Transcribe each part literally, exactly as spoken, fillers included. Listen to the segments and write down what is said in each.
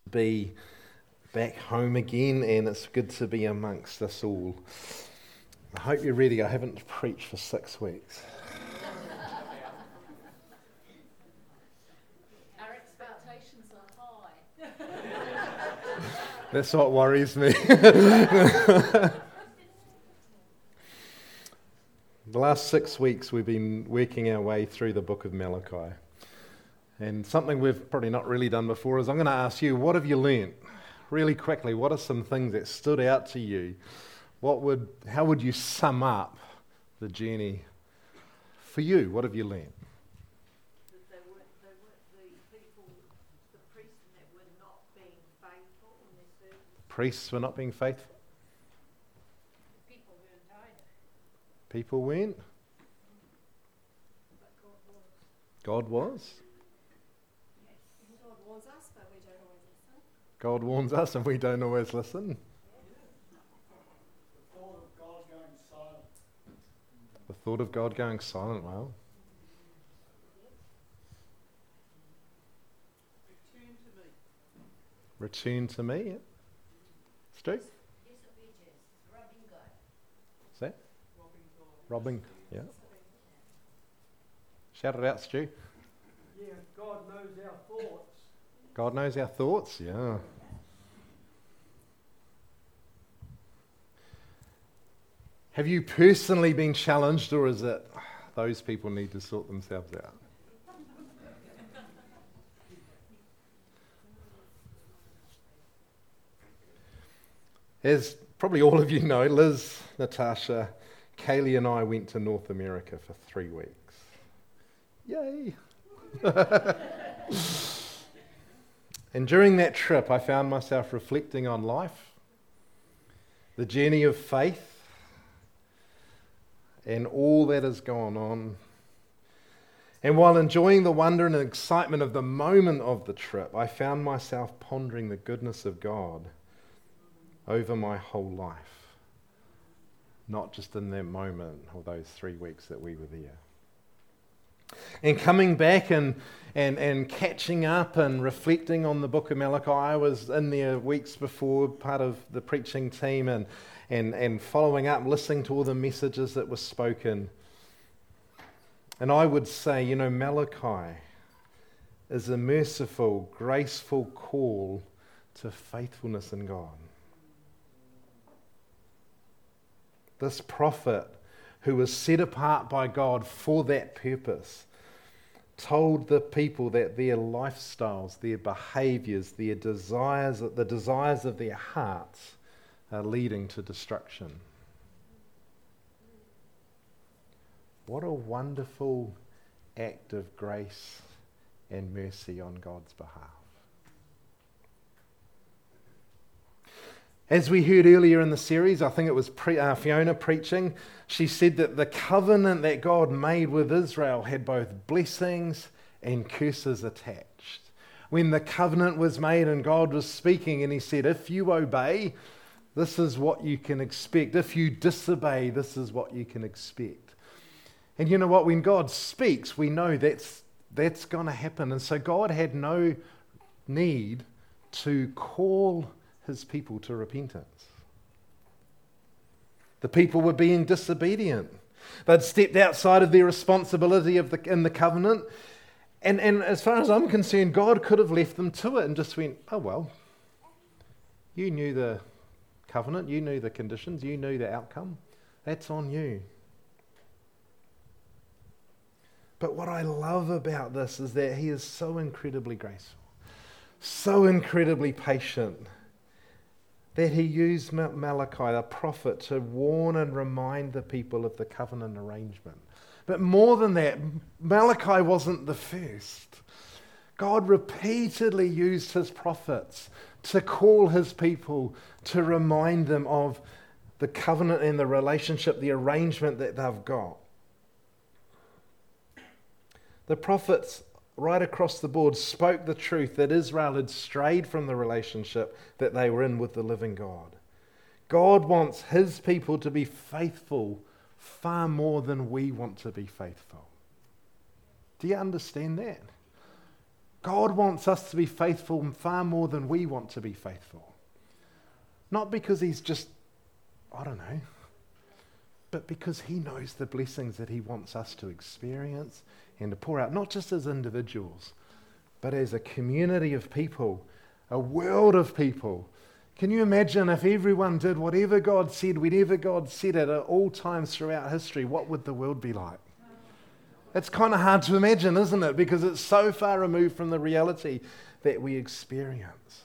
be back home again, and it's good to be amongst us all. I hope you're ready. I haven't preached for six weeks. Our expectations are high. That's what worries me. The last six weeks we've been working our way through the book of Malachi. And something we've probably not really done before is I'm going to ask you, what have you learnt? Really quickly, what are some things that stood out to you? What would, how would you sum up the journey for you? What have you learnt? That they were, they were the people, the priests that were not being faithful in their service. Priests were not being faithful? People weren't either. People weren't? But God was. God was? Yes. God warns us, but we don't always listen. God warns us and we don't always listen. The thought of God going silent, well. Return to me. Return to me. Stu? Is Robbing God. that? Robbing. Yeah. Shout it out, Stu. Yeah, God knows our thoughts. God knows our thoughts, yeah. Have you personally been challenged, or is it those people need to sort themselves out? As probably all of you know, Liz, Natasha, Kaylee and I went to North America for three weeks. Yay! And during that trip, I found myself reflecting on life, the journey of faith, and all that has gone on. And while enjoying the wonder and excitement of the moment of the trip, I found myself pondering the goodness of God over my whole life, not just in that moment or those three weeks that we were there. And coming back and, and, and catching up and reflecting on the book of Malachi, I was in there weeks before, part of the preaching team, and, and, and following up, listening to all the messages that were spoken. And I would say, you know, Malachi is a merciful, graceful call to faithfulness in God. This prophet, who was set apart by God for that purpose, told the people that their lifestyles, their behaviours, their desires, the desires of their hearts are leading to destruction. What a wonderful act of grace and mercy on God's behalf. As we heard earlier in the series, I think it was pre, uh, Fiona preaching, she said that the covenant that God made with Israel had both blessings and curses attached. When the covenant was made and God was speaking and he said, if you obey, this is what you can expect. If you disobey, this is what you can expect. And you know what? When God speaks, we know that's, that's going to happen. And so God had no need to call his people to repentance. The people were being disobedient. They'd stepped outside of their responsibility of the, in the covenant. And, and as far as I'm concerned, God could have left them to it and just went, oh well, you knew the covenant, you knew the conditions, you knew the outcome. That's on you. But what I love about this is that he is so incredibly graceful, so incredibly patient, that he used Malachi, the prophet, to warn and remind the people of the covenant arrangement. But more than that, Malachi wasn't the first. God repeatedly used his prophets to call his people, to remind them of the covenant and the relationship, the arrangement that they've got. The prophets right across the board spoke the truth that Israel had strayed from the relationship that they were in with the living God. God wants his people to be faithful far more than we want to be faithful. Do you understand that? God wants us to be faithful far more than we want to be faithful. Not because he's just, I don't know, but because he knows the blessings that he wants us to experience and to pour out, not just as individuals, but as a community of people, a world of people. Can you imagine if everyone did whatever God said, whenever God said it at all times throughout history, what would the world be like? It's kind of hard to imagine, isn't it? Because it's so far removed from the reality that we experience.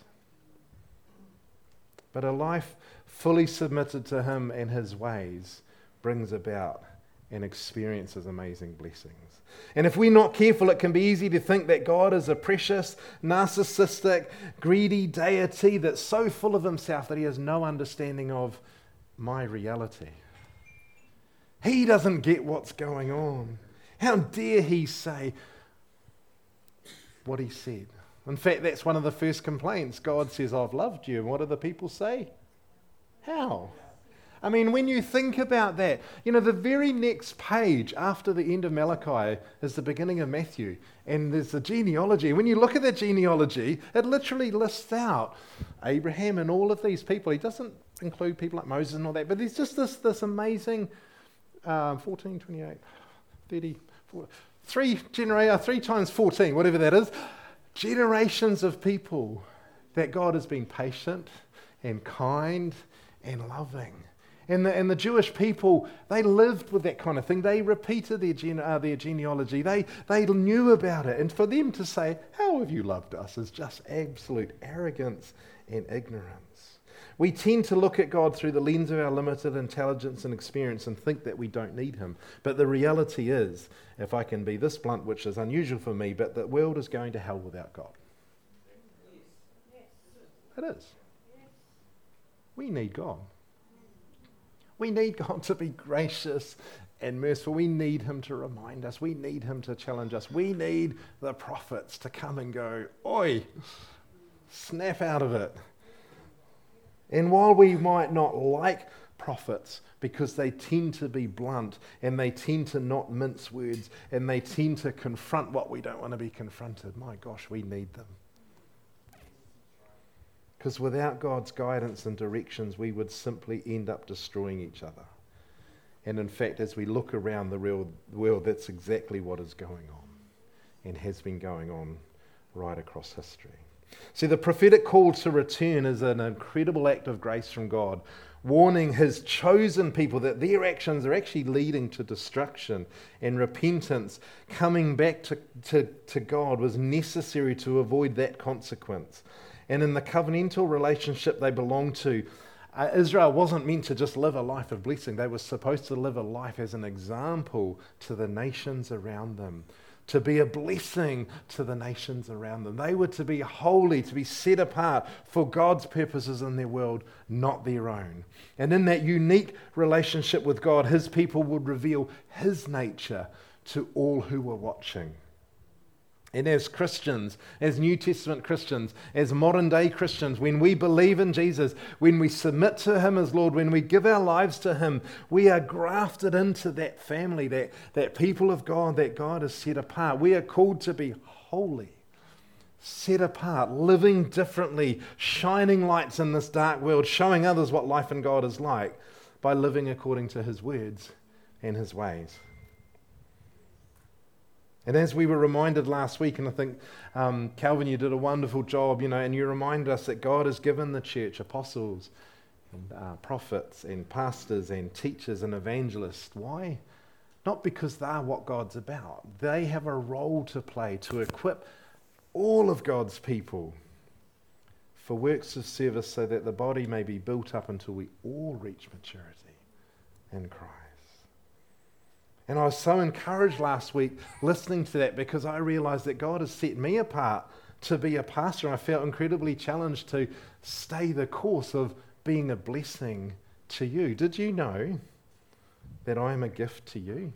But a life fully submitted to him and his ways brings about and experiences amazing blessings. And if we're not careful, it can be easy to think that God is a precious, narcissistic, greedy deity that's so full of himself that he has no understanding of my reality. He doesn't get what's going on. How dare he say what he said? In fact, that's one of the first complaints. God says, I've loved you. And what do the people say? How? I mean, when you think about that, you know, the very next page after the end of Malachi is the beginning of Matthew. And there's the genealogy. When you look at that genealogy, it literally lists out Abraham and all of these people. He doesn't include people like Moses and all that, but there's just this, this amazing uh, fourteen, twenty-eight, thirty, forty, three, genera- three times fourteen, whatever that is, generations of people that God has been patient and kind and loving. And the, and the Jewish people, they lived with that kind of thing. They repeated their, gene, uh, their genealogy. They, they knew about it. And for them to say, how have you loved us, is just absolute arrogance and ignorance. We tend to look at God through the lens of our limited intelligence and experience and think that we don't need him. But the reality is, if I can be this blunt, which is unusual for me, but the world is going to hell without God. It is. We need God. We need God to be gracious and merciful. We need him to remind us. We need him to challenge us. We need the prophets to come and go, oi, snap out of it. And while we might not like prophets because they tend to be blunt and they tend to not mince words and they tend to confront what we don't want to be confronted, my gosh, we need them. Because without God's guidance and directions, we would simply end up destroying each other. And in fact, as we look around the real world, that's exactly what is going on and has been going on right across history. See, the prophetic call to return is an incredible act of grace from God, warning his chosen people that their actions are actually leading to destruction, and repentance, coming back to, to, to God, was necessary to avoid that consequence. And in the covenantal relationship they belonged to, uh, Israel wasn't meant to just live a life of blessing. They were supposed to live a life as an example to the nations around them, to be a blessing to the nations around them. They were to be holy, to be set apart for God's purposes in their world, not their own. And in that unique relationship with God, his people would reveal his nature to all who were watching. And as Christians, as New Testament Christians, as modern day Christians, when we believe in Jesus, when we submit to him as Lord, when we give our lives to him, we are grafted into that family, that, that people of God that God has set apart. We are called to be holy, set apart, living differently, shining lights in this dark world, showing others what life in God is like by living according to his words and his ways. And as we were reminded last week, and I think, um, Calvin, you did a wonderful job, you know, and you reminded us that God has given the church apostles and uh, prophets and pastors and teachers and evangelists. Why? Not because they're what God's about. They have a role to play to equip all of God's people for works of service so that the body may be built up until we all reach maturity in Christ. And I was so encouraged last week listening to that because I realized that God has set me apart to be a pastor. And I felt incredibly challenged to stay the course of being a blessing to you. Did you know that I am a gift to you?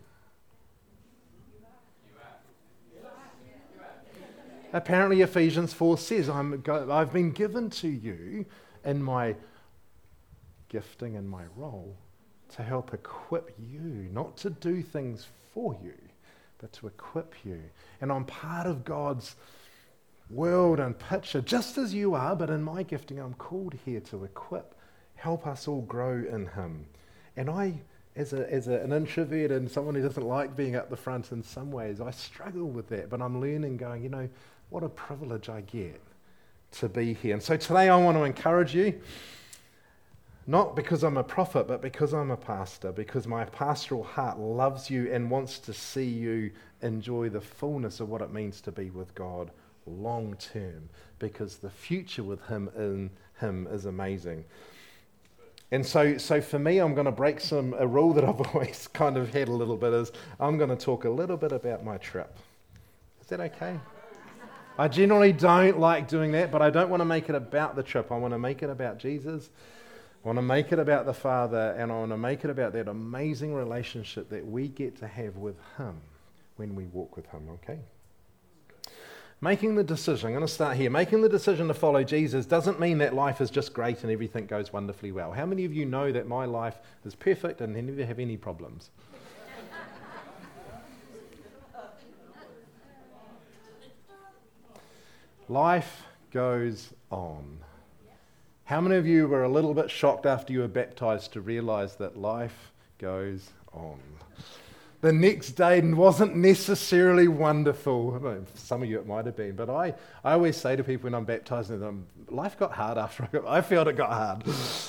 Apparently Ephesians four says, I'm, I've been given to you in my gifting and my role to help equip you, not to do things for you, but to equip you. And I'm part of God's world and picture, just as you are, but in my gifting, I'm called here to equip, help us all grow in him. And I, as, a, as a, an introvert and someone who doesn't like being up the front in some ways, I struggle with that, but I'm learning going, you know, what a privilege I get to be here. And so today I want to encourage you, not because I'm a prophet, but because I'm a pastor, because my pastoral heart loves you and wants to see you enjoy the fullness of what it means to be with God long term, because the future with him in him is amazing. And so so for me, I'm going to break some a rule that I've always kind of had a little bit, is I'm going to talk a little bit about my trip. Is that okay? I generally don't like doing that, but I don't want to make it about the trip. I want to make it about Jesus. I want to make it about the Father, and I want to make it about that amazing relationship that we get to have with him when we walk with him, okay? Making the decision, I'm going to start here. Making the decision to follow Jesus doesn't mean that life is just great and everything goes wonderfully well. How many of you know that my life is perfect and I never have any problems? Life goes on. How many of you were a little bit shocked after you were baptized to realize that life goes on? The next day wasn't necessarily wonderful. I mean, for some of you it might have been, but I, I always say to people when I'm baptized, um, life got hard after I got, I felt it got hard.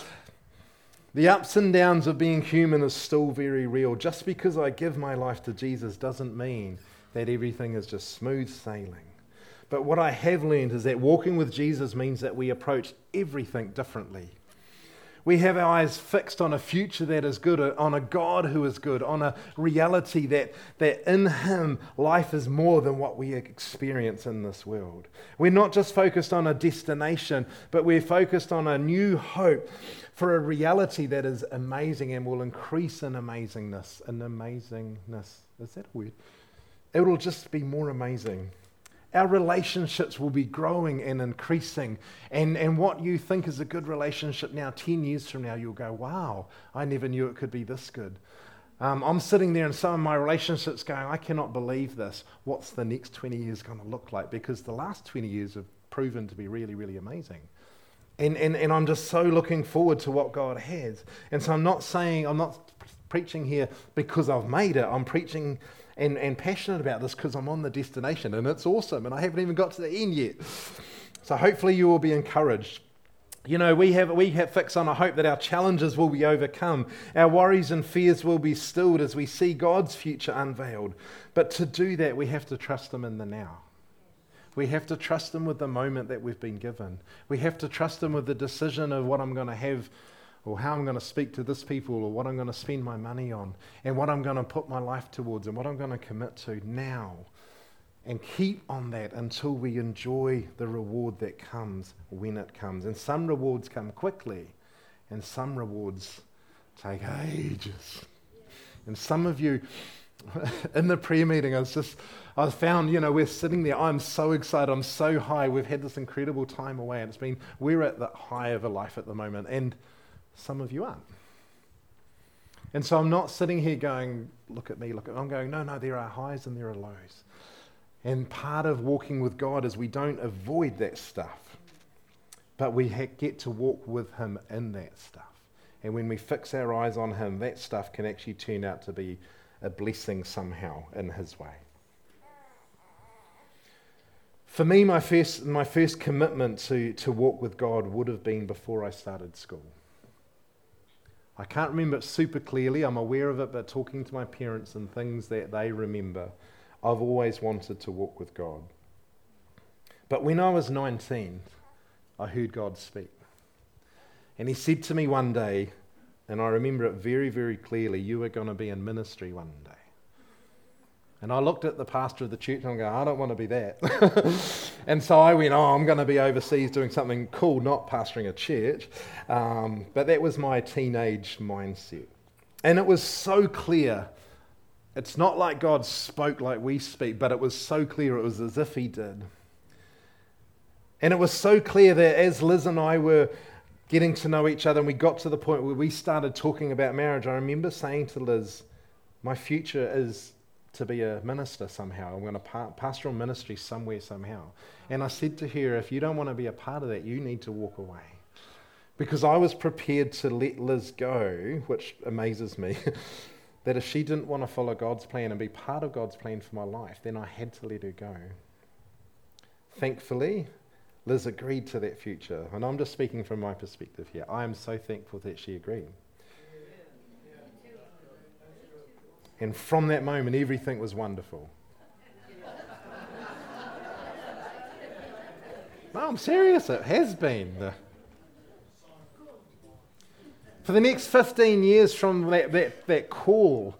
The ups and downs of being human is still very real. Just because I give my life to Jesus doesn't mean that everything is just smooth sailing. But what I have learned is that walking with Jesus means that we approach everything differently. We have our eyes fixed on a future that is good, on a God who is good, on a reality that, that in him life is more than what we experience in this world. We're not just focused on a destination, but we're focused on a new hope for a reality that is amazing and will increase in amazingness. In amazingness, is that a word? It will just be more amazing. Our relationships will be growing and increasing. And, and what you think is a good relationship now, ten years from now, you'll go, wow, I never knew it could be this good. Um, I'm sitting there in some of my relationships going, I cannot believe this. What's the next twenty years going to look like? Because the last twenty years have proven to be really, really amazing. And, and, and I'm just so looking forward to what God has. And so I'm not saying, I'm not preaching here because I've made it. I'm preaching And, and passionate about this because I'm on the destination and it's awesome and I haven't even got to the end yet. So hopefully you will be encouraged. You know, we have we have fixed on a hope that our challenges will be overcome. Our worries and fears will be stilled as we see God's future unveiled. But to do that, we have to trust him in the now. We have to trust him with the moment that we've been given. We have to trust him with the decision of what I'm going to have, or how I'm going to speak to this people, or what I'm going to spend my money on, and what I'm going to put my life towards, and what I'm going to commit to now. And keep on that until we enjoy the reward that comes when it comes. And some rewards come quickly, and some rewards take ages. And some of you, in the prayer meeting, I was just, I found, you know, we're sitting there, I'm so excited, I'm so high, we've had this incredible time away, and it's been, we're at the high of a life at the moment, and some of you aren't. And so I'm not sitting here going, look at me, look at me. I'm going, no, no, there are highs and there are lows. And part of walking with God is we don't avoid that stuff, but we ha- get to walk with him in that stuff. And when we fix our eyes on him, that stuff can actually turn out to be a blessing somehow in his way. For me, my first, my first commitment to, to walk with God would have been before I started school. I can't remember it super clearly, I'm aware of it, but talking to my parents and things that they remember, I've always wanted to walk with God. But when I was nineteen, I heard God speak. And he said to me one day, and I remember it very, very clearly, you are going to be in ministry one day. And I looked at the pastor of the church and I'm going, I don't want to be that. And so I went, oh, I'm going to be overseas doing something cool, not pastoring a church. Um, but that was my teenage mindset. And it was so clear. It's not like God spoke like we speak, but it was so clear. It was as if he did. And it was so clear that as Liz and I were getting to know each other and we got to the point where we started talking about marriage, I remember saying to Liz, my future is to be a minister somehow. I'm going to pa- pastoral ministry somewhere, somehow. And I said to her, if you don't want to be a part of that, you need to walk away. Because I was prepared to let Liz go, which amazes me, that if she didn't want to follow God's plan and be part of God's plan for my life, then I had to let her go. Thankfully, Liz agreed to that future. And I'm just speaking from my perspective here. I am so thankful that she agreed. And from that moment, everything was wonderful. No, I'm serious. It has been. For the next fifteen years from that, that, that call,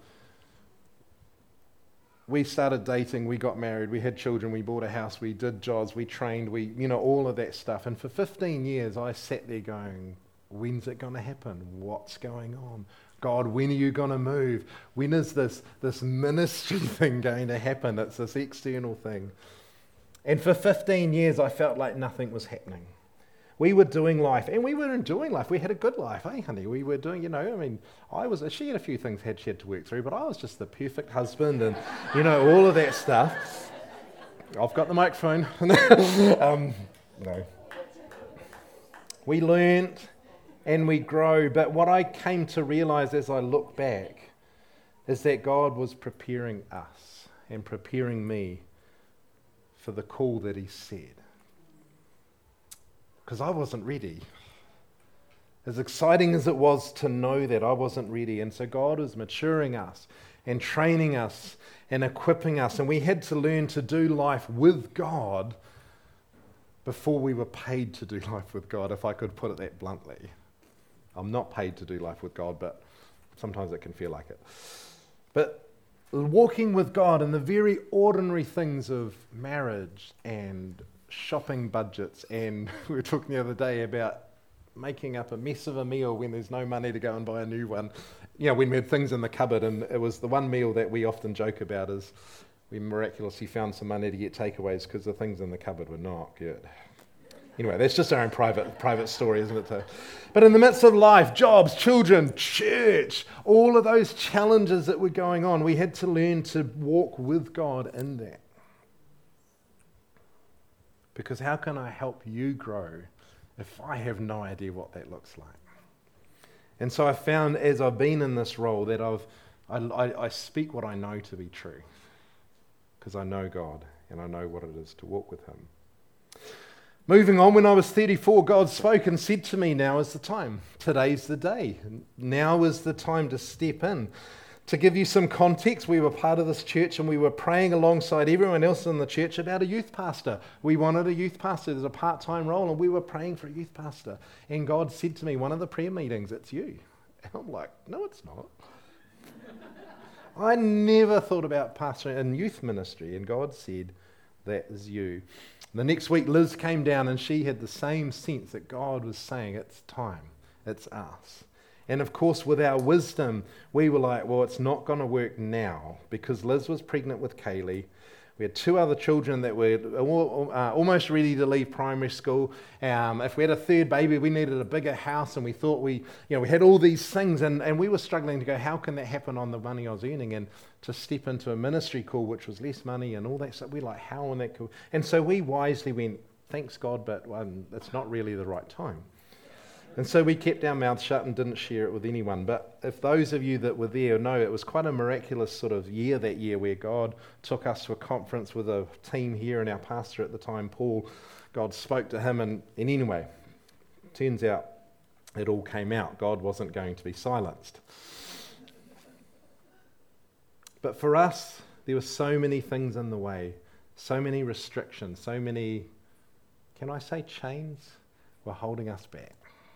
we started dating, we got married, we had children, we bought a house, we did jobs, we trained, we, you know, all of that stuff. And for fifteen years, I sat there going, when's it going to happen? What's going on? God, when are you going to move? When is this, this ministry thing going to happen? It's this external thing. And for fifteen years, I felt like nothing was happening. We were doing life, and we were enjoying life. We had a good life, eh, honey? We were doing, you know, I mean, I was, she had a few things had she had to work through, but I was just the perfect husband and, you know, all of that stuff. I've got the microphone. um, no. We learnt and we grow, but what I came to realize as I look back is that God was preparing us and preparing me for the call that he said. Because I wasn't ready. As exciting as it was to know that, I wasn't ready. And so God was maturing us and training us and equipping us. And we had to learn to do life with God before we were paid to do life with God, if I could put it that bluntly. I'm not paid to do life with God, but sometimes it can feel like it. But walking with God in the very ordinary things of marriage and shopping budgets, and we were talking the other day about making up a mess of a meal when there's no money to go and buy a new one. You know, when we had things in the cupboard, and it was the one meal that we often joke about is we miraculously found some money to get takeaways because the things in the cupboard were not good. Anyway, that's just our own private private story, isn't it? So, but in the midst of life, jobs, children, church, all of those challenges that were going on, we had to learn to walk with God in that. Because how can I help you grow if I have no idea what that looks like? And so I found as I've been in this role that I've I, I, I speak what I know to be true. Because I know God and I know what it is to walk with him. Moving on, when I was thirty-four, God spoke and said to me, now is the time. Today's the day. Now is the time to step in. To give you some context, we were part of this church and we were praying alongside everyone else in the church about a youth pastor. We wanted a youth pastor. There's a part-time role and we were praying for a youth pastor. And God said to me, one of the prayer meetings, it's you. And I'm like, no, it's not. I never thought about pastoring in youth ministry, and God said, that is you. The next week, Liz came down and she had the same sense that God was saying, it's time, it's us. And of course, with our wisdom, we were like, well, it's not going to work now, because Liz was pregnant with Kaylee. We had two other children that were uh, almost ready to leave primary school. Um, if we had a third baby, we needed a bigger house, and we thought we, you know, we had all these things, and, and we were struggling to go, how can that happen on the money I was earning? And to step into a ministry call, which was less money and all that stuff, we're like, how on that cool? And so we wisely went, thanks God, but um, it's not really the right time. And so we kept our mouths shut and didn't share it with anyone. But if those of you that were there know, it was quite a miraculous sort of year that year where God took us to a conference with a team here, and our pastor at the time, Paul, God spoke to him. And, and anyway, turns out it all came out. God wasn't going to be silenced. But for us, there were so many things in the way, so many restrictions, so many, can I say chains, were holding us back.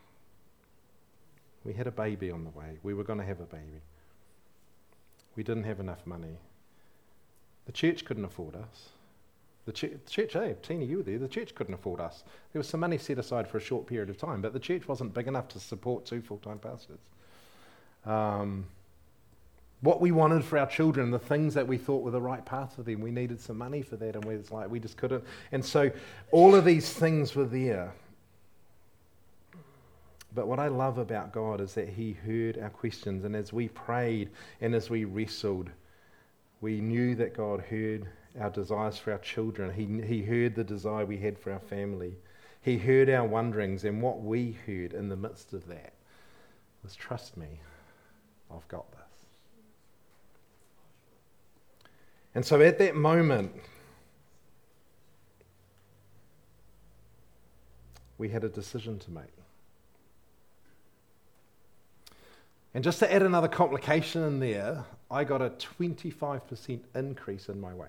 We had a baby on the way. We were going to have a baby. We didn't have enough money. The church couldn't afford us. The church, the church, hey, Tina, you were there. The church couldn't afford us. There was some money set aside for a short period of time, but the church wasn't big enough to support two full-time pastors. Um, what we wanted for our children, the things that we thought were the right path for them, we needed some money for that, and we was like, we just couldn't. And so all of these things were there. But what I love about God is that he heard our questions, and as we prayed and as we wrestled, We knew that God heard our desires for our children. He, he heard the desire we had for our family. He heard our wonderings, and what we heard in the midst of that was, trust me, I've got this. And so at that moment, we had a decision to make. And just to add another complication in there, I got a twenty-five percent increase in my wage.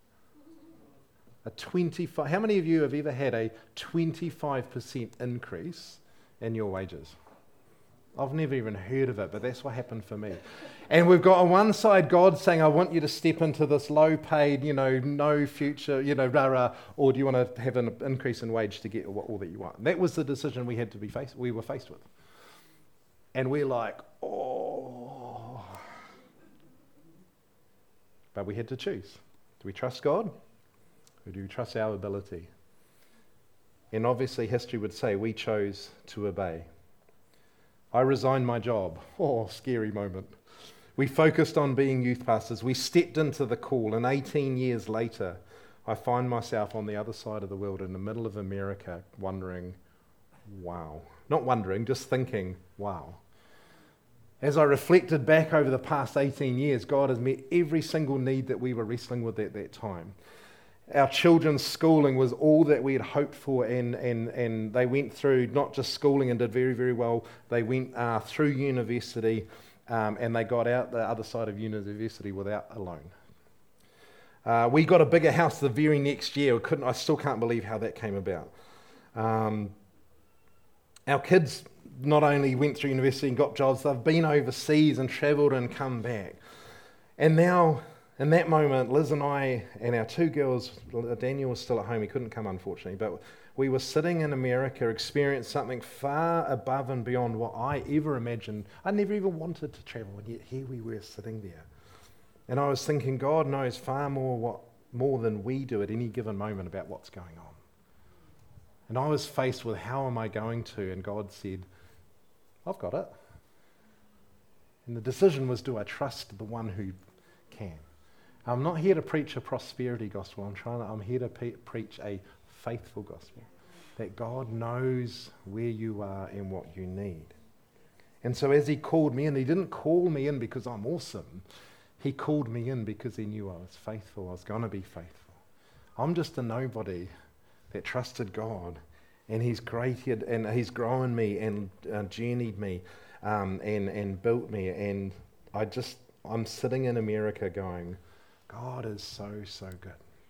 A twenty-five. How many of you have ever had a twenty-five percent increase in your wages? I've never even heard of it, but that's what happened for me. And we've got on one side God saying, I want you to step into this low-paid, you know, no future, you know, rah rah, or do you want to have an increase in wage to get all that you want? And that was the decision we had to be faced. We were faced with. And we're like, oh. But we had to choose. Do we trust God? Or do we trust our ability? And obviously history would say we chose to obey. I resigned my job. Oh, scary moment. We focused on being youth pastors. We stepped into the call, and eighteen years later, I find myself on the other side of the world in the middle of America wondering, wow. Not wondering, just thinking, wow. As I reflected back over the past eighteen years, God has met every single need that we were wrestling with at that time. Our children's schooling was all that we had hoped for, and, and, and they went through not just schooling and did very, very well. They went uh, through university, um, and they got out the other side of university without a loan. Uh, we got a bigger house the very next year. I, couldn't, I still can't believe how that came about. Um, our kids not only went through university and got jobs, they've been overseas and travelled and come back. And now, in that moment, Liz and I and our two girls, Daniel was still at home, he couldn't come unfortunately, but we were sitting in America, experiencing something far above and beyond what I ever imagined. I never even wanted to travel, and yet here we were sitting there. And I was thinking, God knows far more what more than we do at any given moment about what's going on. And I was faced with, how am I going to? And God said, I've got it. And the decision was, do I trust the one who can? I'm not here to preach a prosperity gospel. I'm trying to, I'm here to pe- preach a faithful gospel. That God knows where you are and what you need. And so as he called me in, he didn't call me in because I'm awesome. He called me in because he knew I was faithful. I was going to be faithful. I'm just a nobody that trusted God. And he's created and he's grown me and uh, journeyed me um, and, and built me. And I just, I'm sitting in America going, God is so, so good.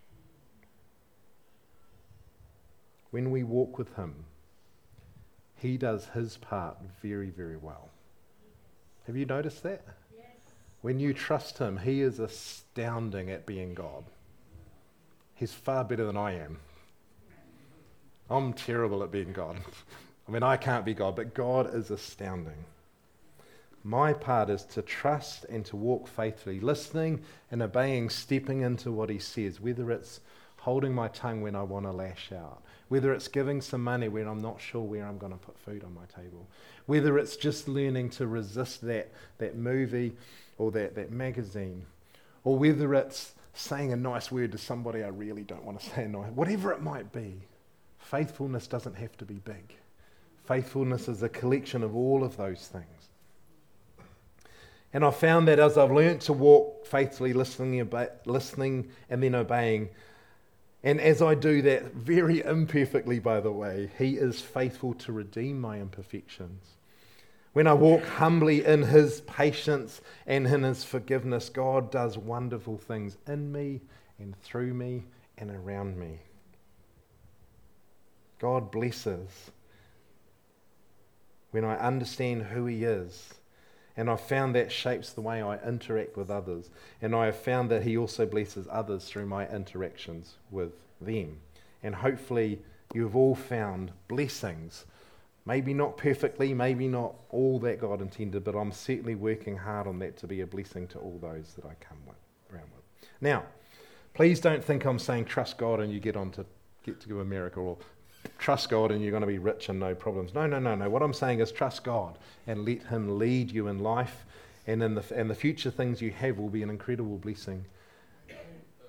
When we walk with him, he does his part very, very well. Have you noticed that? Yes. When you trust him, he is astounding at being God. He's far better than I am. I'm terrible at being God. I mean, I can't be God, but God is astounding. My part is to trust and to walk faithfully, listening and obeying, stepping into what he says, whether it's holding my tongue when I want to lash out, whether it's giving some money when I'm not sure where I'm going to put food on my table, whether it's just learning to resist that, that movie or that, that magazine, or whether it's saying a nice word to somebody I really don't want to say a nice, whatever it might be. Faithfulness doesn't have to be big. Faithfulness is a collection of all of those things. And I found that as I've learnt to walk faithfully, listening, obe- listening and then obeying, and as I do that very imperfectly, by the way, he is faithful to redeem my imperfections. When I walk humbly in his patience and in his forgiveness, God does wonderful things in me and through me and around me. God blesses when I understand who he is. And I've found that shapes the way I interact with others. And I have found that he also blesses others through my interactions with them. And hopefully you've all found blessings. Maybe not perfectly, maybe not all that God intended, but I'm certainly working hard on that to be a blessing to all those that I come with, around with. Now, please don't think I'm saying trust God and you get on to get to America, or trust God and you're going to be rich and no problems. No, no, no, no. What I'm saying is trust God and let him lead you in life, and in the and the future things you have will be an incredible blessing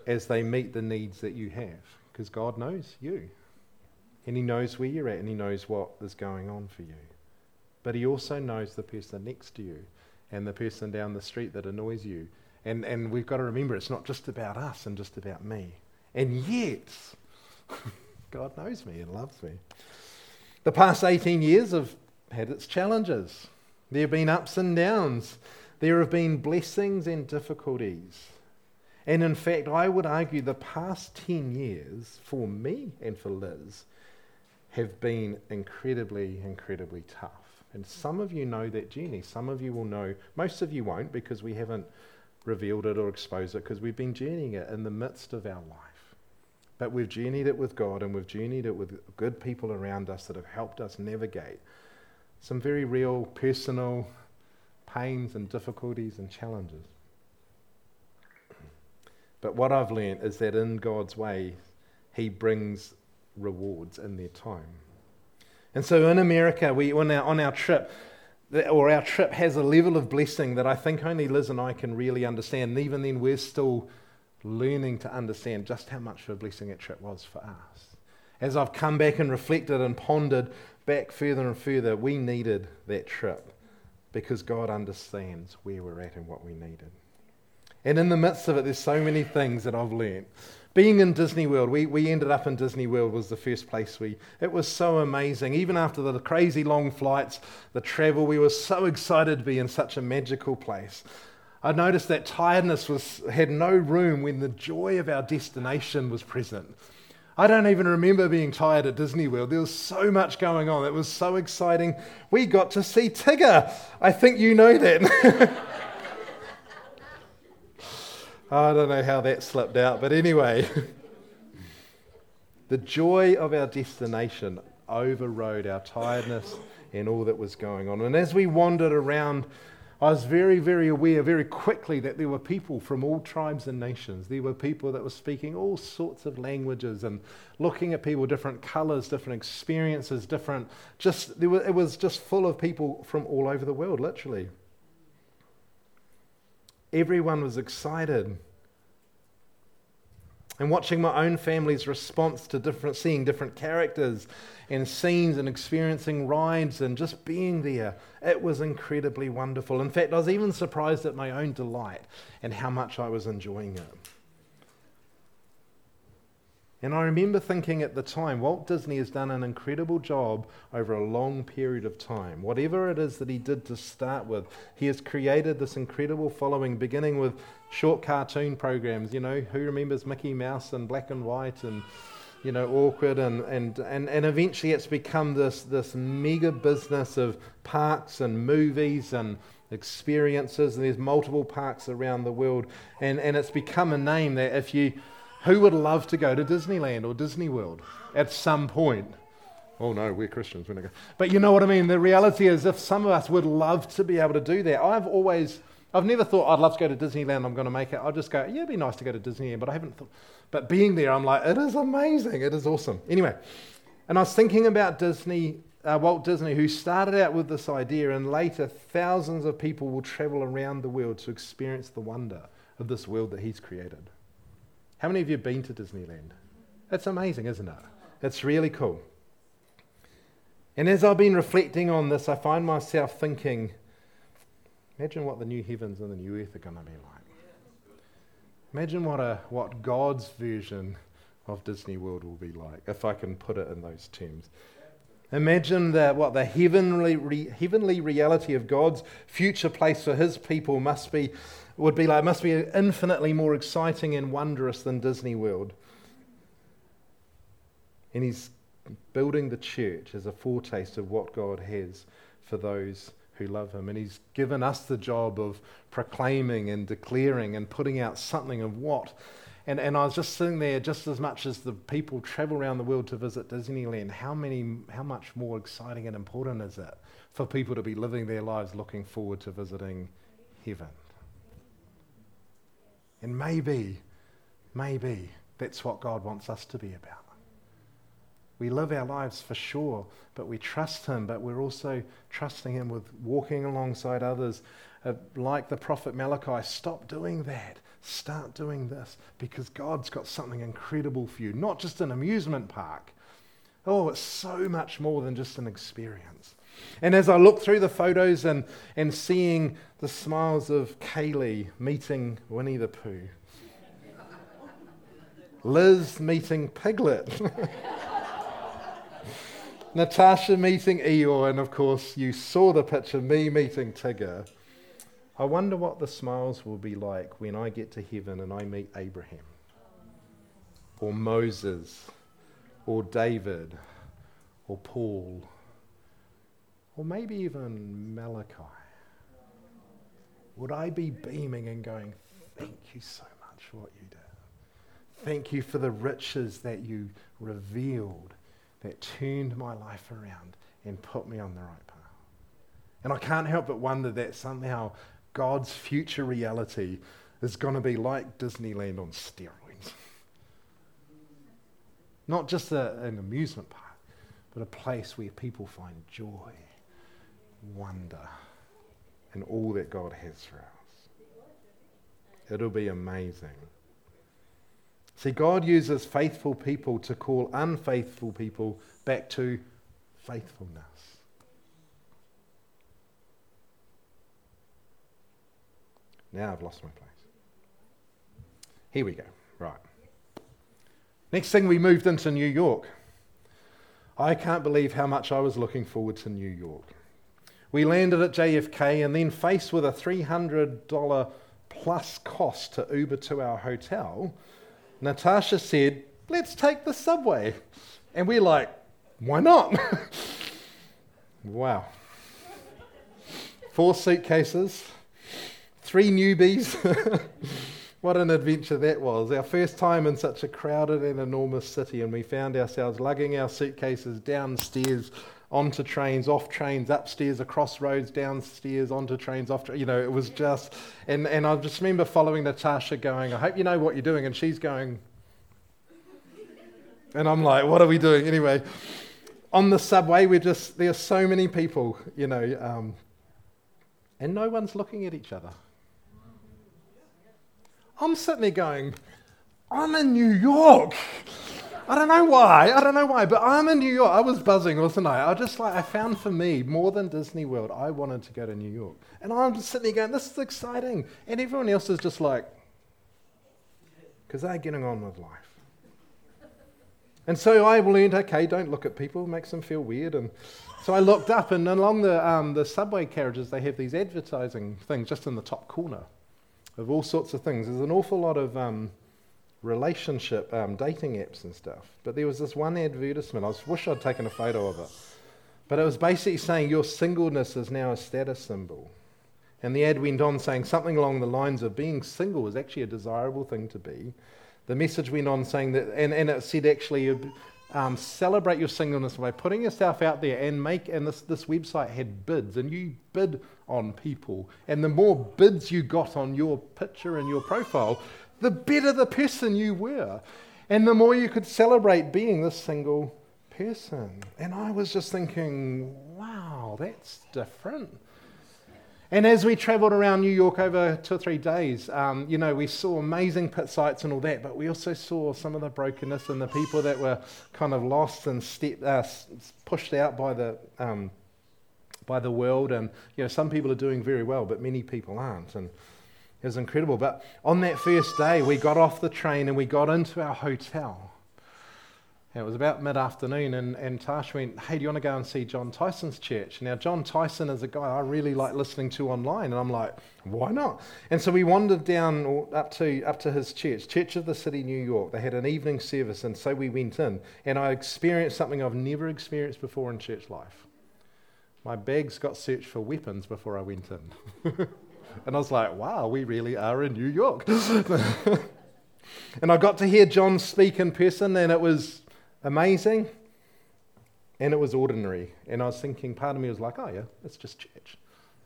as they meet the needs that you have, because God knows you. And he knows where you're at, and he knows what is going on for you. But he also knows the person next to you and the person down the street that annoys you. And and we've got to remember, it's not just about us and just about me. And yet, God knows me and loves me. The past eighteen years have had its challenges. There have been ups and downs. There have been blessings and difficulties. And in fact, I would argue the past ten years, for me and for Liz, have been incredibly, incredibly tough. And some of you know that journey. Some of you will know. Most of you won't, because we haven't revealed it or exposed it, because we've been journeying it in the midst of our life. But we've journeyed it with God, and we've journeyed it with good people around us that have helped us navigate some very real personal pains and difficulties and challenges. But what I've learned is that in God's way, he brings rewards in their time. And so in America, we on our, on our trip, or our trip has a level of blessing that I think only Liz and I can really understand. And even then, we're still learning to understand just how much of a blessing that trip was for us. As I've come back and reflected and pondered back further and further, we needed that trip because God understands where we're at and what we needed. And in the midst of it, there's so many things that I've learned. Being in Disney World, we, we ended up in Disney World was the first place we, it was so amazing. Even after the crazy long flights, the travel, we were so excited to be in such a magical place. I noticed that tiredness was had no room when the joy of our destination was present. I don't even remember being tired at Disney World. There was so much going on. It was so exciting. We got to see Tigger. I think you know that. I don't know how that slipped out, but anyway. The joy of our destination overrode our tiredness and all that was going on. And as we wandered around, I was very, very aware very quickly that there were people from all tribes and nations. There were people that were speaking all sorts of languages and looking at people, different colours, different experiences, different, just, there were, it was just full of people from all over the world, literally. Everyone was excited. And watching my own family's response to different, seeing different characters and scenes and experiencing rides and just being there, it was incredibly wonderful. In fact, I was even surprised at my own delight and how much I was enjoying it. And I remember thinking at the time, Walt Disney has done an incredible job over a long period of time. Whatever it is that he did to start with, he has created this incredible following, beginning with short cartoon programs. You know, who remembers Mickey Mouse and Black and White and, you know, Awkward, and and and, and eventually it's become this this mega business of parks and movies and experiences, and there's multiple parks around the world, and and it's become a name that if you who would love to go to Disneyland or Disney World at some point? Oh no, we're Christians, we're not going. But you know what I mean? The reality is, if some of us would love to be able to do that, I've always, I've never thought I'd love to go to Disneyland, I'm going to make it. I'll just go, yeah, it'd be nice to go to Disneyland, but I haven't thought. But being there, I'm like, it is amazing, it is awesome. Anyway, and I was thinking about Disney, uh, Walt Disney, who started out with this idea, and later thousands of people will travel around the world to experience the wonder of this world that he's created. How many of you have been to Disneyland? It's amazing, isn't it? It's really cool. And as I've been reflecting on this, I find myself thinking, imagine what the new heavens and the new earth are going to be like. Imagine what a what God's version of Disney World will be like, if I can put it in those terms. Imagine the, what the heavenly re, heavenly reality of God's future place for his people must be, would be like, must be infinitely more exciting and wondrous than Disney World. And he's building the church as a foretaste of what God has for those who love him. And he's given us the job of proclaiming and declaring and putting out something of what. And and I was just sitting there, just as much as the people travel around the world to visit Disneyland, how many, how much more exciting and important is it for people to be living their lives looking forward to visiting heaven? And maybe, maybe that's what God wants us to be about. We live our lives for sure, but we trust him, but we're also trusting him with walking alongside others. Uh, like the prophet Malachi, stop doing that. Start doing this because God's got something incredible for you, not just an amusement park. Oh, it's so much more than just an experience. And as I look through the photos and, and seeing the smiles of Kaylee meeting Winnie the Pooh, Liz meeting Piglet, Natasha meeting Eeyore, and of course you saw the picture, me meeting Tigger. I wonder what the smiles will be like when I get to heaven and I meet Abraham, or Moses, or David, or Paul, or maybe even Malachi. Would I be beaming and going, thank you so much for what you did. Thank you for the riches that you revealed that turned my life around and put me on the right path. And I can't help but wonder that somehow God's future reality is going to be like Disneyland on steroids. Not just a, an amusement park, but a place where people find joy, wonder, and all that God has for us. It'll be amazing. See, God uses faithful people to call unfaithful people back to faithfulness. Now I've lost my place. Here we go. Right. Next thing, we moved into New York. I can't believe how much I was looking forward to New York. We landed at J F K and then faced with a three hundred dollars plus cost to Uber to our hotel, Natasha said, let's take the subway. And we're like, why not? Wow. Four suitcases, three newbies. What an adventure that was. Our first time in such a crowded and enormous city, and we found ourselves lugging our suitcases downstairs, onto trains, off trains, upstairs, across roads, downstairs, onto trains, off trains. You know, it was just, and, and I just remember following Natasha going, I hope you know what you're doing, and she's going, and I'm like, what are we doing? Anyway, on the subway, we're just, there are so many people, you know, um, and no one's looking at each other. I'm sitting there going, I'm in New York. I don't know why, I don't know why, but I'm in New York. I was buzzing, wasn't I? I just like, I found for me, more than Disney World, I wanted to go to New York. And I'm just sitting there going, this is exciting. And everyone else is just like, because they're getting on with life. And so I learned, okay, don't look at people, it makes them feel weird. And so I looked up, and along the um, the subway carriages, they have these advertising things just in the top corner of all sorts of things. There's an awful lot of um, relationship um, dating apps and stuff. But there was this one advertisement, I was, wish I'd taken a photo of it. But it was basically saying your singleness is now a status symbol. And the ad went on saying something along the lines of being single is actually a desirable thing to be. The message went on saying that, and, and it said actually, um, celebrate your singleness by putting yourself out there and make, and this, this website had bids, and you bid on people. And the more bids you got on your picture and your profile, the better the person you were. And the more you could celebrate being this single person. And I was just thinking, wow, that's different. And as we travelled around New York over two or three days, um, you know, we saw amazing pit sites and all that, but we also saw some of the brokenness and the people that were kind of lost and step, uh, pushed out by the um, by the world. And, you know, some people are doing very well, but many people aren't. And it was incredible. But on that first day, we got off the train and we got into our hotel. And it was about mid-afternoon, and, and Tash went, hey, do you want to go and see John Tyson's church? Now, John Tyson is a guy I really like listening to online, and I'm like, why not? And so we wandered down up to up to his church, Church of the City, New York. They had an evening service, and so we went in, and I experienced something I've never experienced before in church life. My bags got searched for weapons before I went in. And I was like, wow, we really are in New York. And I got to hear John speak in person, and it was amazing, and it was ordinary. And I was thinking, part of me was like, oh yeah, it's just church.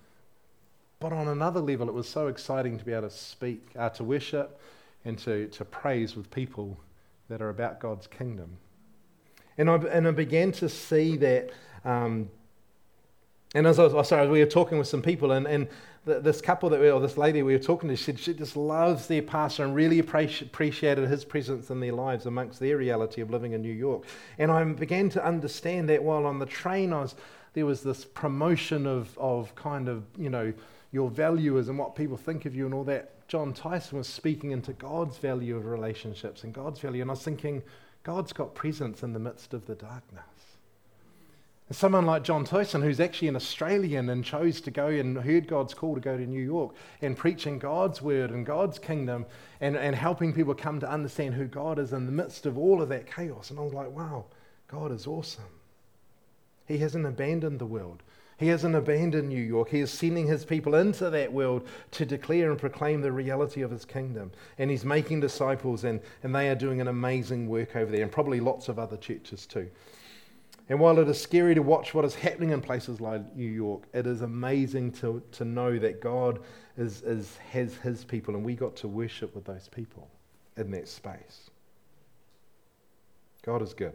But on another level, it was so exciting to be able to speak, uh, to worship, and to, to praise with people that are about God's kingdom. And I, and I began to see that um, And as I was, oh, sorry, we were talking with some people, and, and th- this couple that we, or this lady we were talking to, she said she just loves their pastor and really appreci- appreciated his presence in their lives amongst their reality of living in New York. And I began to understand that while on the train, I was there was this promotion of of kind of, you know, your value is and what people think of you and all that. John Tyson was speaking into God's value of relationships and God's value, and I was thinking, God's got presence in the midst of the darkness. And someone like John Tyson, who's actually an Australian and chose to go and heard God's call to go to New York and preaching God's word and God's kingdom and, and helping people come to understand who God is in the midst of all of that chaos. And I was like, wow, God is awesome. He hasn't abandoned the world. He hasn't abandoned New York. He is sending his people into that world to declare and proclaim the reality of his kingdom. And he's making disciples, and, and they are doing an amazing work over there, and probably lots of other churches too. And while it is scary to watch what is happening in places like New York, it is amazing to, to know that God is, is has his people, and we got to worship with those people in that space. God is good.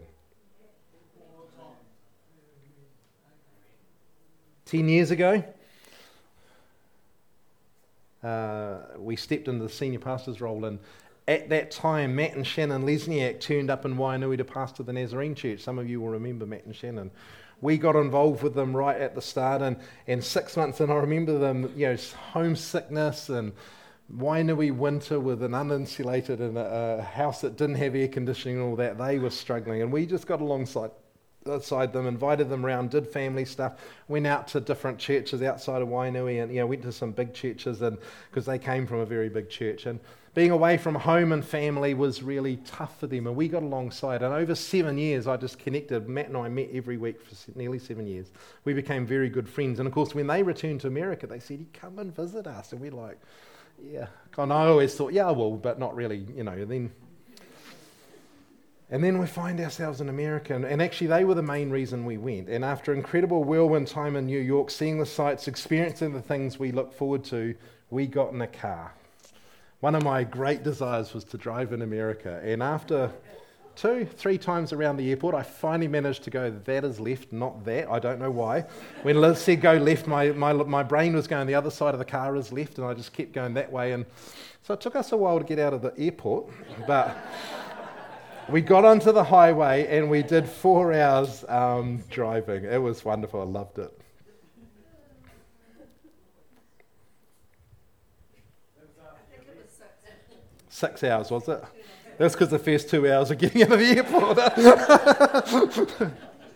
Ten years ago, uh, we stepped into the senior pastor's role, and at that time, Matt and Shannon Lesniak turned up in Wainui to pastor the Nazarene Church. Some of you will remember Matt and Shannon. We got involved with them right at the start, and, and six months in, I remember them, you know, homesickness and Wainui winter with an uninsulated and a, a house that didn't have air conditioning and all that. They were struggling, and we just got alongside outside them, invited them around, did family stuff, went out to different churches outside of Wainui, and you know, went to some big churches, and because they came from a very big church, and being away from home and family was really tough for them, and we got alongside, and over seven years I just connected. Matt and I met every week for nearly seven years. We became very good friends, and of course when they returned to America, they said, come and visit us, and we're like, yeah, and I always thought, yeah, well, but not really, you know. And then And then we find ourselves in America, and, and actually they were the main reason we went. And after incredible whirlwind time in New York, seeing the sights, experiencing the things we look forward to, we got in a car. One of my great desires was to drive in America, and after two, three times around the airport, I finally managed to go, that is left, not that. I don't know why. When Liz said go left, my, my, my brain was going the other side of the car is left, and I just kept going that way. And so it took us a while to get out of the airport, but we got onto the highway and we did four hours um, driving. It was wonderful. I loved it. Six hours, was it? That's because the first two hours of getting out of the airport.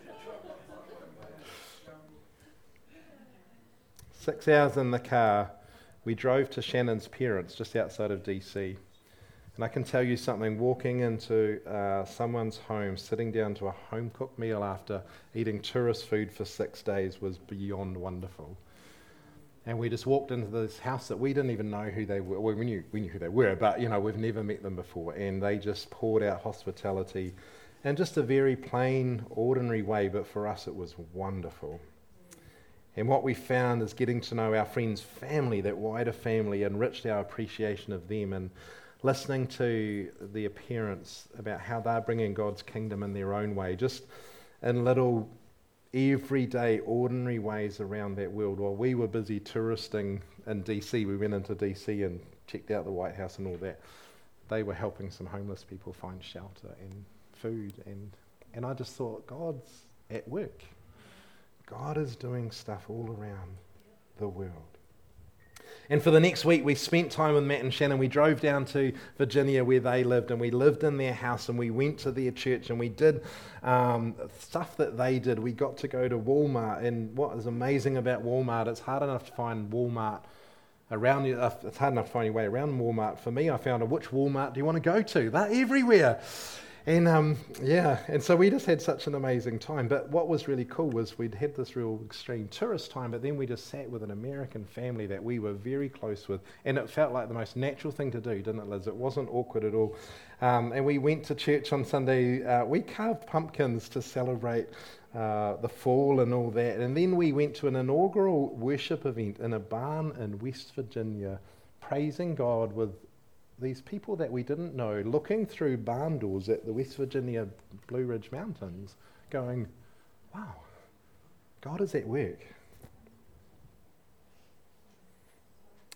Six hours in the car. We drove to Shannon's parents just outside of D C. And I can tell you something, walking into uh, someone's home, sitting down to a home-cooked meal after eating tourist food for six days was beyond wonderful. And we just walked into this house that we didn't even know who they were. Well, we knew, we knew who they were, but you know, we've never met them before. And they just poured out hospitality in just a very plain, ordinary way, but for us it was wonderful. And what we found is getting to know our friends' family, that wider family, enriched our appreciation of them, and listening to the appearance about how they're bringing God's kingdom in their own way, just in little everyday, ordinary ways around that world. While we were busy touristing in D C, we went into D C and checked out the White House and all that. They were helping some homeless people find shelter and food, and and I just thought, God's at work. God is doing stuff all around the world. And for the next week, we spent time with Matt and Shannon. We drove down to Virginia where they lived, and we lived in their house, and we went to their church, and we did um, stuff that they did. We got to go to Walmart, and what is amazing about Walmart, it's hard enough to find Walmart around you. Uh, it's hard enough to find your way around Walmart. For me, I found out which Walmart do you want to go to? They're everywhere. And um, yeah, and so we just had such an amazing time. But what was really cool was we'd had this real extreme tourist time, but then we just sat with an American family that we were very close with, and it felt like the most natural thing to do, didn't it, Liz? It wasn't awkward at all. Um, and we went to church on Sunday. Uh, we carved pumpkins to celebrate uh, the fall and all that. And then we went to an inaugural worship event in a barn in West Virginia, praising God with these people that we didn't know, looking through barn doors at the West Virginia Blue Ridge Mountains, going, wow, God is at work.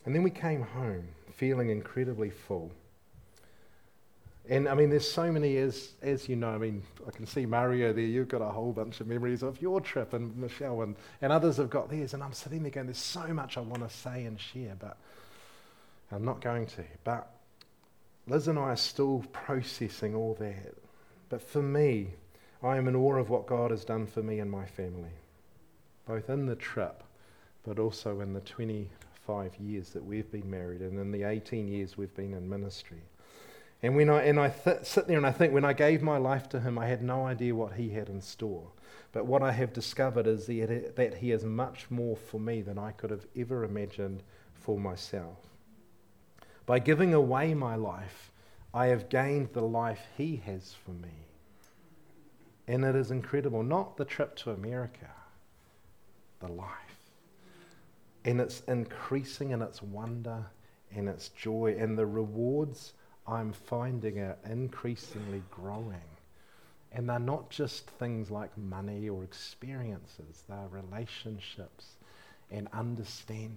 And then we came home feeling incredibly full. And I mean, there's so many, as as you know, I mean, I can see Mario there, you've got a whole bunch of memories of your trip, and Michelle, and, and others have got theirs, and I'm sitting there going, there's so much I want to say and share, but I'm not going to. But Liz and I are still processing all that. But for me, I am in awe of what God has done for me and my family, both in the trip, but also in the twenty-five years that we've been married, and in the eighteen years we've been in ministry. And when I and I th- sit there and I think, when I gave my life to him, I had no idea what he had in store. But what I have discovered is that, that he has much more for me than I could have ever imagined for myself. By giving away my life, I have gained the life he has for me. And it is incredible. Not the trip to America, the life. And it's increasing in its wonder and its joy, and the rewards I'm finding are increasingly growing. And they're not just things like money or experiences, they're relationships and understandings.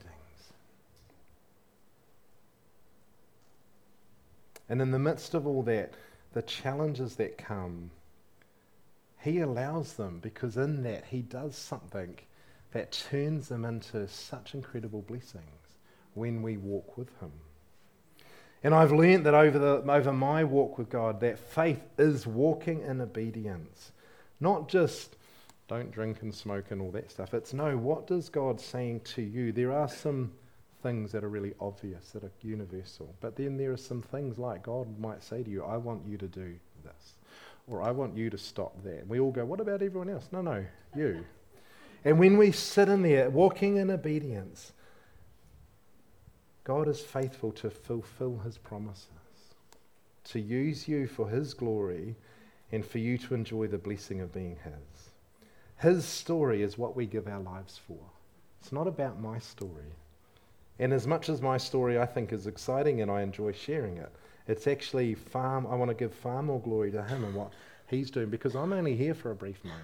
And in the midst of all that, the challenges that come, he allows them, because in that he does something that turns them into such incredible blessings when we walk with him. And I've learned that over the over my walk with God, that faith is walking in obedience. Not just don't drink and smoke and all that stuff. It's no, what is God saying to you? There are some things that are really obvious, that are universal. But then there are some things like God might say to you, I want you to do this. Or I want you to stop that. And we all go, what about everyone else? No, no, you. And when we sit in there walking in obedience, God is faithful to fulfill his promises, to use you for his glory and for you to enjoy the blessing of being his. His story is what we give our lives for. It's not about my story. And as much as my story I think is exciting and I enjoy sharing it, it's actually far, I want to give far more glory to him and what he's doing, because I'm only here for a brief moment.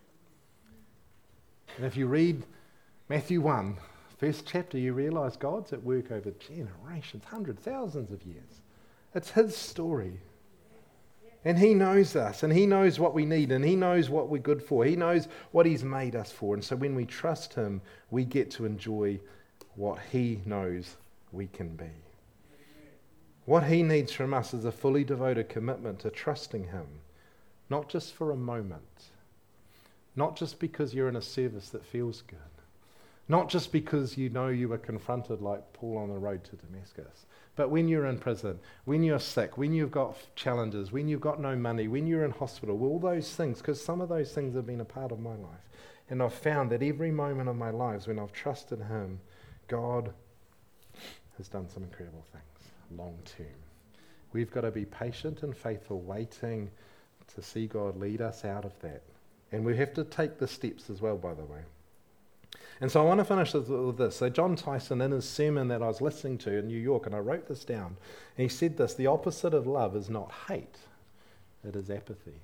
And if you read Matthew one, first chapter, you realise God's at work over generations, hundreds, thousands of years. It's his story. And he knows us, and he knows what we need, and he knows what we're good for. He knows what he's made us for. And so when we trust him, we get to enjoy what he knows we can be. What he needs from us is a fully devoted commitment to trusting him, not just for a moment, not just because you're in a service that feels good, not just because you know you were confronted like Paul on the road to Damascus, but when you're in prison, when you're sick, when you've got challenges, when you've got no money, when you're in hospital, all those things, because some of those things have been a part of my life. And I've found that every moment of my life when I've trusted him, God has done some incredible things long term. We've got to be patient and faithful, waiting to see God lead us out of that. And we have to take the steps as well, by the way. And so I want to finish with this. So John Tyson, in his sermon that I was listening to in New York, and I wrote this down, and he said this: the opposite of love is not hate, it is apathy.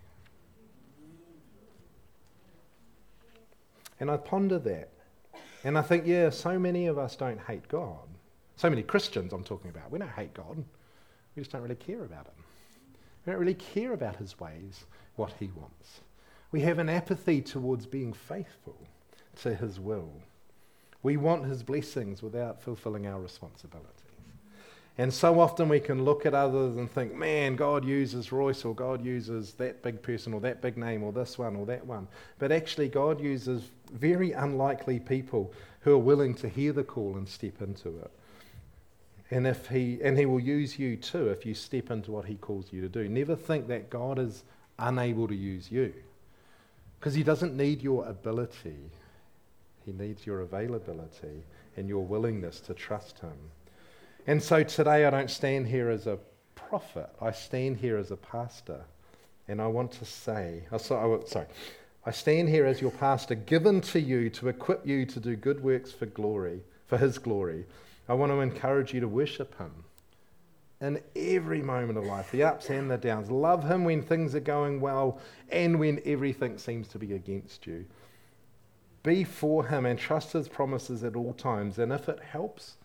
And I ponder that. And I think, yeah, so many of us don't hate God. So many Christians I'm talking about. We don't hate God. We just don't really care about him. We don't really care about his ways, what he wants. We have an apathy towards being faithful to his will. We want his blessings without fulfilling our responsibilities. And so often we can look at others and think, man, God uses Royce, or God uses that big person, or that big name, or this one, or that one. But actually God uses very unlikely people who are willing to hear the call and step into it. And if he and he will use you too if you step into what he calls you to do. Never think that God is unable to use you, because he doesn't need your ability. He needs your availability and your willingness to trust him. And so today I don't stand here as a prophet. I stand here as a pastor. And I want to say, oh, sorry, sorry, I stand here as your pastor, given to you to equip you to do good works for glory, for his glory. I want to encourage you to worship him in every moment of life, the ups and the downs. Love him when things are going well and when everything seems to be against you. Be for him and trust his promises at all times. And if it helps,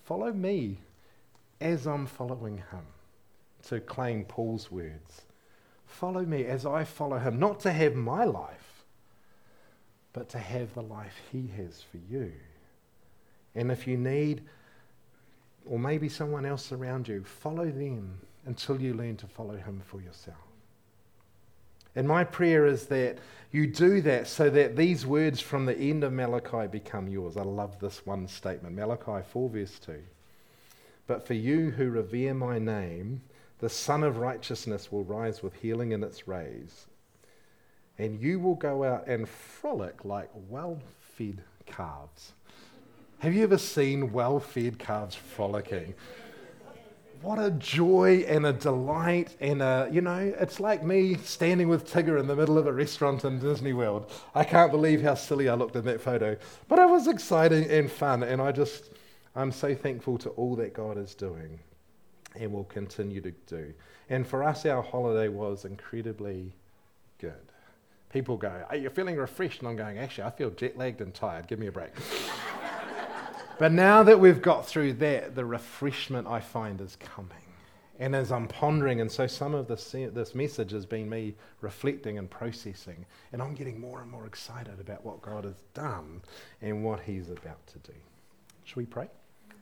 follow me as I'm following him, to claim Paul's words. Follow me as I follow him, not to have my life, but to have the life he has for you. And if you need, or maybe someone else around you, follow them until you learn to follow him for yourself. And my prayer is that you do that so that these words from the end of Malachi become yours. I love this one statement, Malachi four verse two. But for you who revere my name, the Son of Righteousness will rise with healing in its rays, and you will go out and frolic like well-fed calves. Have you ever seen well-fed calves frolicking? What a joy and a delight and a, you know, it's like me standing with Tigger in the middle of a restaurant in Disney World. I can't believe how silly I looked in that photo, but it was exciting and fun, and I just, I'm so thankful to all that God is doing and will continue to do. And for us, our holiday was incredibly good. People go, are you feeling refreshed? And I'm going, actually, I feel jet-lagged and tired. Give me a break. But now that we've got through that, the refreshment I find is coming. And as I'm pondering, and so some of this, this message has been me reflecting and processing, and I'm getting more and more excited about what God has done and what he's about to do. Shall we pray?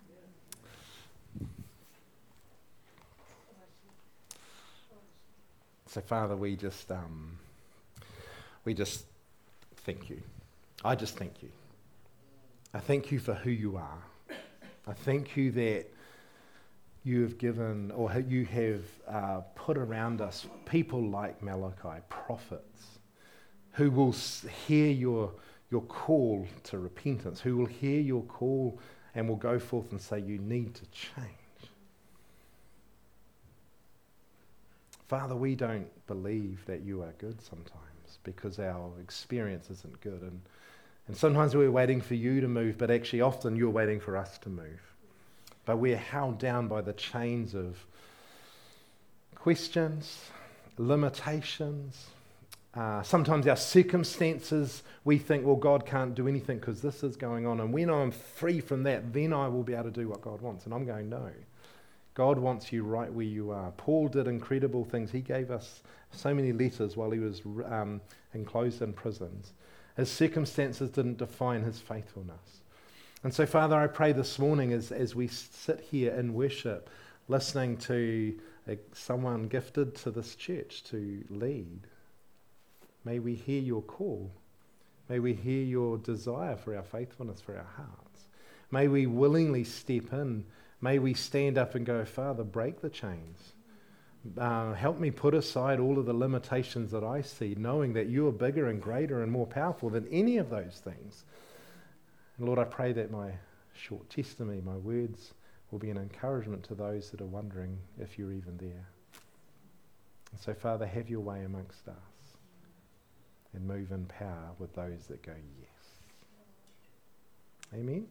So, Father, we just um, we just thank you. I just thank you. I thank you for who you are. I thank you that you have given, or you have uh, put around us people like Malachi, prophets, who will hear your, your call to repentance, who will hear your call and will go forth and say, you need to change. Father, we don't believe that you are good sometimes because our experience isn't good. And And sometimes we're waiting for you to move, but actually often you're waiting for us to move. But we're held down by the chains of questions, limitations. Uh, sometimes our circumstances, we think, well, God can't do anything because this is going on. And when I'm free from that, then I will be able to do what God wants. And I'm going, no. God wants you right where you are. Paul did incredible things. He gave us so many letters while he was um, enclosed in prisons. His circumstances didn't define his faithfulness. And so, Father, I pray this morning as, as we sit here in worship, listening to a, someone gifted to this church to lead, may we hear your call. May we hear your desire for our faithfulness, for our hearts. May we willingly step in. May we stand up and go, Father, break the chains. Uh, help me put aside all of the limitations that I see, knowing that you are bigger and greater and more powerful than any of those things. And Lord, I pray that my short testimony, my words, will be an encouragement to those that are wondering if you're even there. And so, Father, have your way amongst us and move in power with those that go, yes. Amen?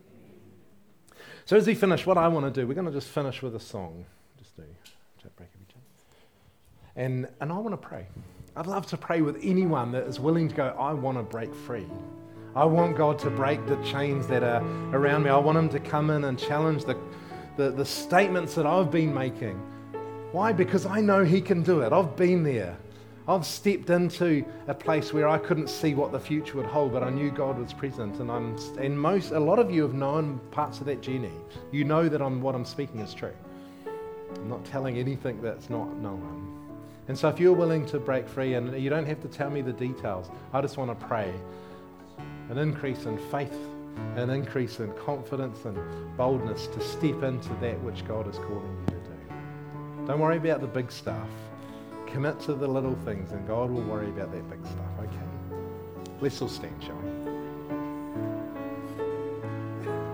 So as we finish, what I want to do, we're going to just finish with a song. Just do chat break every time. And and I want to pray. I'd love to pray with anyone that is willing to go, I want to break free. I want God to break the chains that are around me. I want him to come in and challenge the, the, the statements that I've been making. Why? Because I know he can do it. I've been there. I've stepped into a place where I couldn't see what the future would hold, but I knew God was present. And I'm, and most, a lot of you have known parts of that journey. You know that I'm, what I'm speaking is true. I'm not telling anything that's not known. And so if you're willing to break free, and you don't have to tell me the details, I just want to pray an increase in faith, an increase in confidence and boldness to step into that which God is calling you to do. Don't worry about the big stuff. Commit to the little things, and God will worry about that big stuff, okay? Let's all stand, shall we?